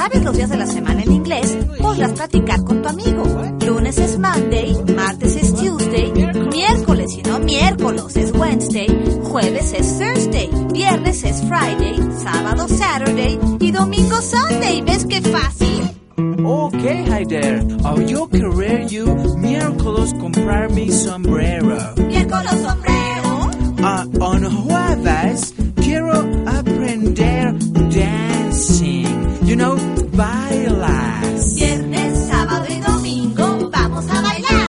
sabes los días de la semana en inglés, podrás platicar con tu amigo. Lunes es Monday, martes es Tuesday, miércoles y no miércoles es Wednesday, jueves es Thursday, viernes es Friday, sábado Saturday y domingo Sunday. ¿Ves qué fácil? Okay, hi there. Yo querer you miércoles comprar mi sombrero. ¿Miércoles sombrero?